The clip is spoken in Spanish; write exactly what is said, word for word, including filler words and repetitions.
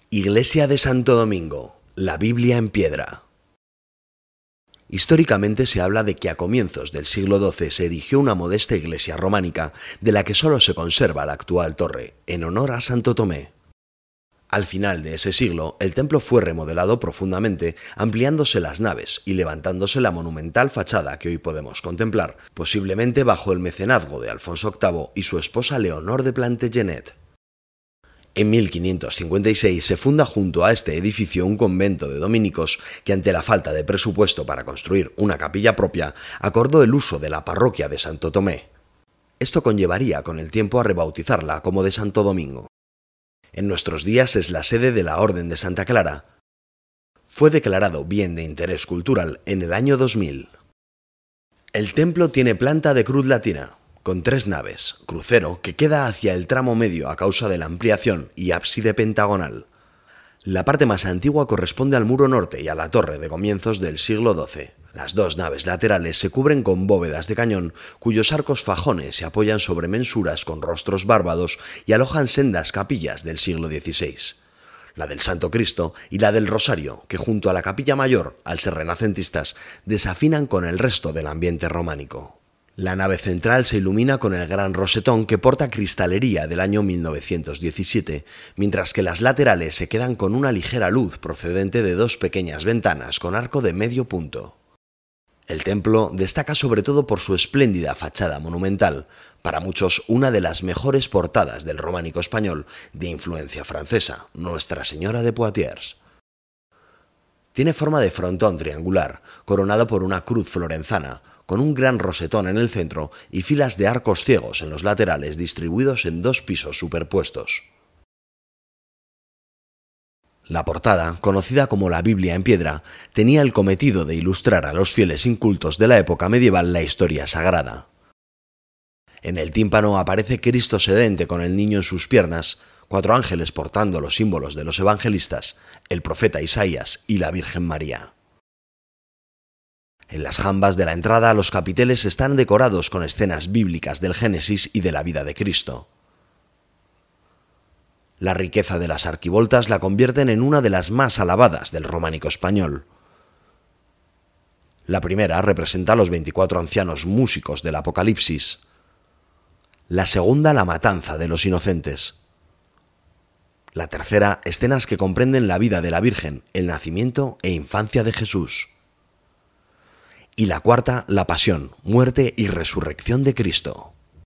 Iglesia de Santo Domingo, la Biblia en piedra. Históricamente se habla de que a comienzos del siglo doce se erigió una modesta iglesia románica, de la que solo se conserva la actual torre, en honor a Santo Tomé. Al final de ese siglo, el templo fue remodelado profundamente, ampliándose las naves y levantándose la monumental fachada que hoy podemos contemplar, posiblemente bajo el mecenazgo de Alfonso octavo y su esposa Leonor de Plantagenet. En mil quinientos cincuenta y seis se funda junto a este edificio un convento de dominicos que, ante la falta de presupuesto para construir una capilla propia, acordó el uso de la parroquia de Santo Tomé. Esto conllevaría con el tiempo a rebautizarla como de Santo Domingo. En nuestros días es la sede de la Orden de Santa Clara. Fue declarado bien de interés cultural en el año dos mil. El templo tiene planta de cruz latina, con tres naves, crucero que queda hacia el tramo medio a causa de la ampliación y ábside pentagonal. La parte más antigua corresponde al muro norte y a la torre de comienzos del siglo doce. Las dos naves laterales se cubren con bóvedas de cañón, cuyos arcos fajones se apoyan sobre mensuras con rostros bárbados y alojan sendas capillas del siglo dieciséis. La del Santo Cristo y la del Rosario, que junto a la capilla mayor, al ser renacentistas, desafinan con el resto del ambiente románico. La nave central se ilumina con el gran rosetón que porta cristalería del año mil novecientos diecisiete, mientras que las laterales se quedan con una ligera luz procedente de dos pequeñas ventanas con arco de medio punto. El templo destaca sobre todo por su espléndida fachada monumental, para muchos una de las mejores portadas del románico español de influencia francesa, Nuestra Señora de Poitiers. Tiene forma de frontón triangular, coronado por una cruz florenzana, con un gran rosetón en el centro y filas de arcos ciegos en los laterales distribuidos en dos pisos superpuestos. La portada, conocida como la Biblia en piedra, tenía el cometido de ilustrar a los fieles incultos de la época medieval la historia sagrada. En el tímpano aparece Cristo sedente con el niño en sus piernas, cuatro ángeles portando los símbolos de los evangelistas, el profeta Isaías y la Virgen María. En las jambas de la entrada los capiteles están decorados con escenas bíblicas del Génesis y de la vida de Cristo. La riqueza de las arquivoltas la convierten en una de las más alabadas del románico español. La primera representa a los veinticuatro ancianos músicos del Apocalipsis. La segunda, la matanza de los inocentes. La tercera, escenas que comprenden la vida de la Virgen, el nacimiento e infancia de Jesús. Y la cuarta, la pasión, muerte y resurrección de Cristo.